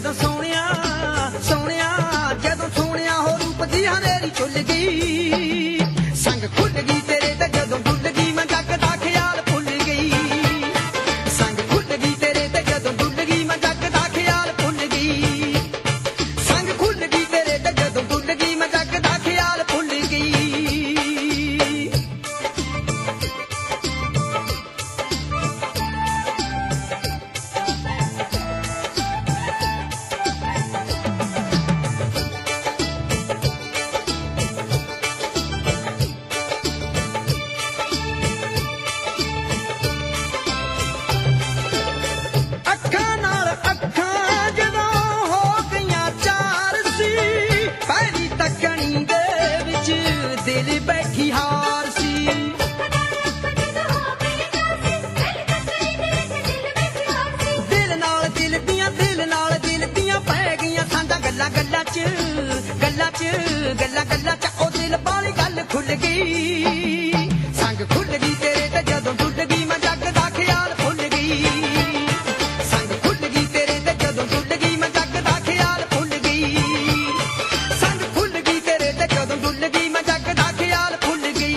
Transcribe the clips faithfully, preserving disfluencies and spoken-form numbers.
ਜਦੋਂ ਸੋਹਣਿਆ ਸੋਹਣਿਆ ਜਦੋਂ ਸੋਹਣਿਆ ਹੋ ਰੂਪ ਦੀ ਹਨੇਰੀ ਚੁੱਲ ਗਈ ਸੰਗ ਖੁੱਲ ਗਈ ਤੇਰੇ ਤੇ ਜਦੋਂ ਡੁੱਲ ਗਈ ਮੈਂ ਜੱਗ ਦਾ ਖਿਆਲ ਭੁੱਲ ਗਈ ਸੰਗ ਖੁੱਲ ਗਈ ਤੇਰੇ ਤੇ ਜਦੋਂ ਡੁੱਲ ਗਈ ਮੈਂ ਜੱਗ ਦਾ ਖਿਆਲ ਭੁੱਲ ਗਈ ਸੰਗ ਖੁੱਲ ਗਈ ਤੇਰੇ ਤੇ ਜਦੋਂ ਡੁੱਲ ਗਈ ਮੈਂ ਜੱਗ ਦਾ ਖਿਆਲ ਭੁੱਲ ਗਈ दिल बैठी हार सी दिल नाल दिल दियां दिल नाल दिल दियां पै गईयां सांझा गल्ला गल्ला च गल्ला च गल्ला गल्ला च ओ दिल वाली गल खुल गई संग खुल गई तेरे ते जदों डुੱਲ गई मैं जग दा ख्याल भुल गई संग खुल गई तेरे ते जदों डुੱਲ गई मैं जग दा ख्याल भुल गई संग खुल गई तेरे ते जदों डुੱਲ गई मैं जग दा ख्याल भुल गई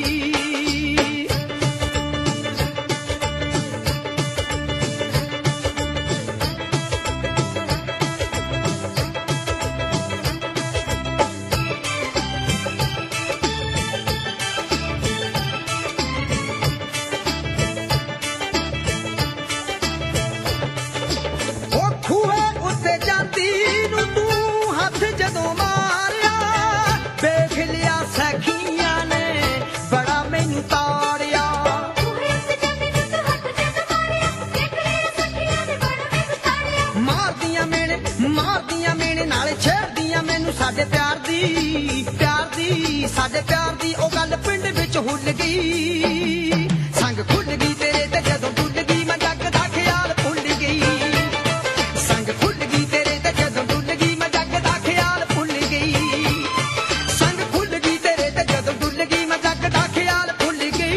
मारदियां मेने नाले छेड़दियां मैनू साडे प्यार दी प्यार दी साडे प्यार दी ओ गल पिंड विच हुल गई संग खुल गई तेरे ते जदों डुੱਲ गई मैं जग दा ख्याल भुल गई संग खुल गई तेरे ते जदों डुੱਲ गई मैं जग दा ख्याल भुल गई संग खुल गई तेरे ते जदों डुੱਲ गई मैं जग दा ख्याल भुल गई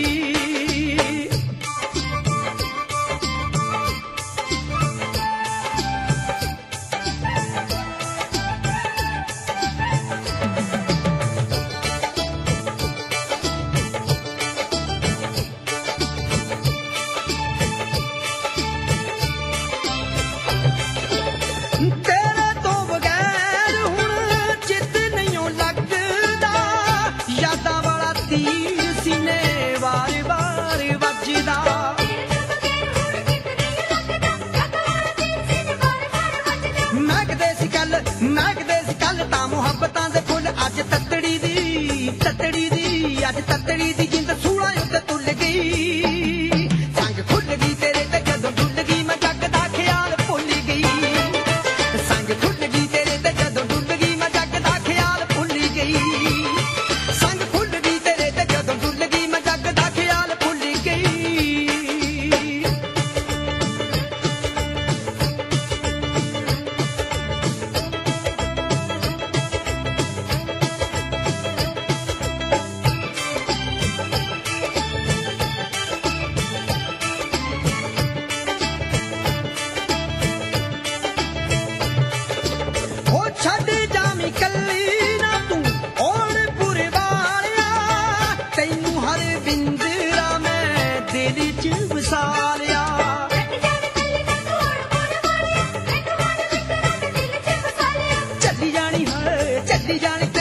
तेरे तो बगैर हुण चित नहीं लगदा यादां वाला तीर सीने वार वार वजदा महकदे सी कल महकदे सी कल तां मुहब्बतां दे फुल अज ततड़ी दी ततड़ी दी अज ततड़ी दी जिंद सूला उत्ते तुल गई संग खुल गई तेरे ते जदों डुੱਲ गई मैं जग दा ख्याल भुल गई संग खुल गई तेरे ते जदों डुੱਲ गई मैं जग दा ख्याल भुल गई संग खुल गई तेरे ते जदों डुੱਲ गई मैं जग दा ख्याल भुल गई छड़ जामी कल्ली ना तू ओड़ पुरे वालिया तैनू हर बिंदरा मैं दिल च वसा लिया चली जानी है चली जानी